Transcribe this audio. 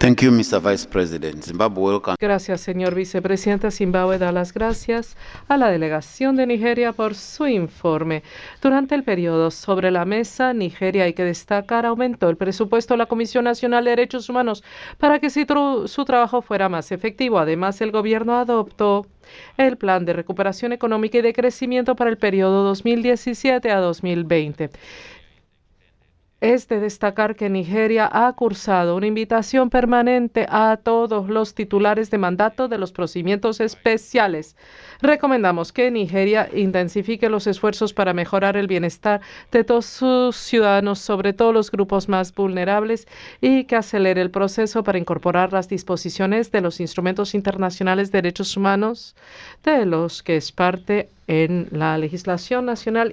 Thank you, Mr. Vice President. Zimbabwe welcome. Gracias, señor vicepresidente. Zimbabue da las gracias a la delegación de Nigeria por su informe. Durante el periodo sobre la mesa, Nigeria, hay que destacar, aumentó el presupuesto de la Comisión Nacional de Derechos Humanos para que su trabajo fuera más efectivo. Además, el gobierno adoptó el Plan de Recuperación Económica y de Crecimiento para el periodo 2017 a 2020. Es de destacar que Nigeria ha cursado una invitación permanente a todos los titulares de mandato de los procedimientos especiales. Recomendamos que Nigeria intensifique los esfuerzos para mejorar el bienestar de todos sus ciudadanos, sobre todo los grupos más vulnerables, y que acelere el proceso para incorporar las disposiciones de los instrumentos internacionales de derechos humanos, de los que es parte en la legislación nacional